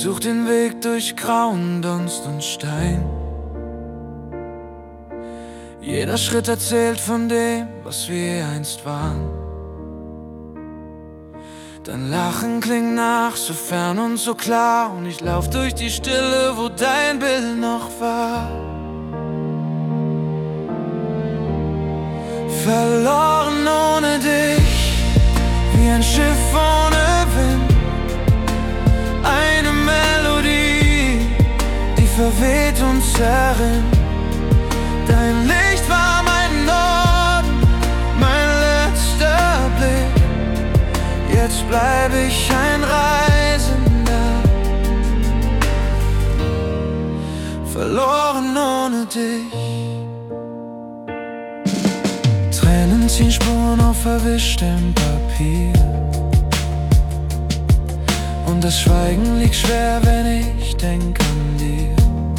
such den Weg durch grauen Dunst und Stein. Jeder Schritt erzählt von dem, was wir einst waren. Dein Lachen klingt nach, so fern und so klar, und ich lauf durch die Stille, wo dein Bild noch war. Verloren ohne dich, wie ein Schiff ohne Wind. Eine Melodie, die verweht und zerrinnt. Dein Licht war mein Norden, mein letzter Blick. Jetzt bleib ich ein Reisender, verloren ohne dich. Tränen ziehen Spuren auf verwischtem Papier, und das Schweigen liegt schwer, wenn ich denk an dir.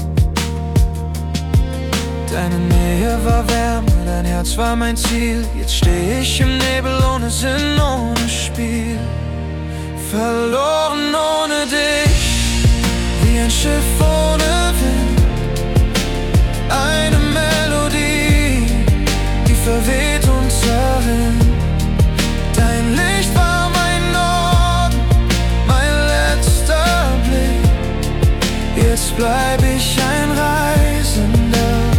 Deine Nähe war Wärme, dein Herz war mein Ziel. Jetzt steh ich im Nebel ohne Sinn, ohne Spiel. Verloren ohne dich, wie ein Schiff ohne Wind. Eine Melodie, die verweht und zerrinnt. Dein Licht war mein Norden, mein letzter Blick. Jetzt bleib ich ein Reisender.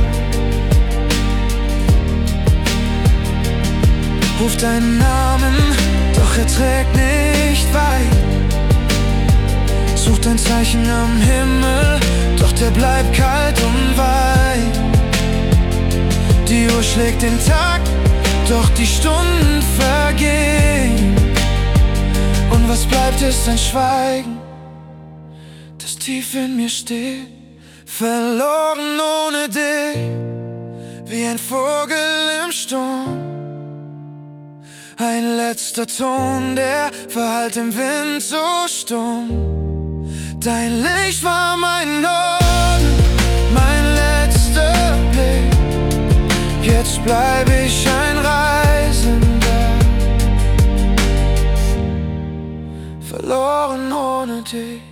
Ruf deinen Namen, doch er trägt nicht weit. Such dein Zeichen am Himmel, doch der bleibt kalt und weit. Die Uhr schlägt den Takt, doch die Stunden vergehen. Und was bleibt, ist ein Schweigen, das tief in mir steht. Verloren ohne dich, wie ein Vogel im Sturm. Ein letzter Ton, der verhallt im Wind so stumm. Dein Licht war mein Norden, mein letzter Blick. Jetzt bleib ich ein Reisender, verloren ohne dich.